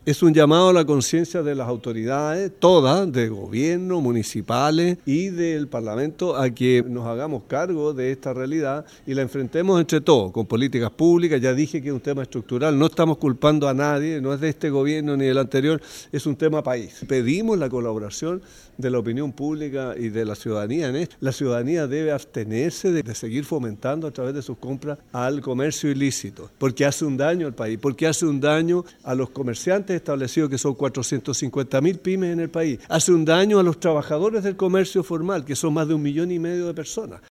Es un llamado a la conciencia de las autoridades, todas, de gobierno, municipales y del Parlamento, a que nos hagamos cargo de esta realidad y la enfrentemos entre todos, con políticas públicas. Ya dije que es un tema estructural, no estamos culpando a nadie, no es de este gobierno ni del anterior, es un tema país. Pedimos la colaboración de la opinión pública y de la ciudadanía en esto. La ciudadanía debe abstenerse de seguir fomentando a través de sus compras al comercio ilícito, porque hace un daño al país, porque hace un daño a los comerciantes establecidos, que son 450.000 pymes en el país, hace un daño a los trabajadores del comercio formal, que son más de 1,5 millones de personas.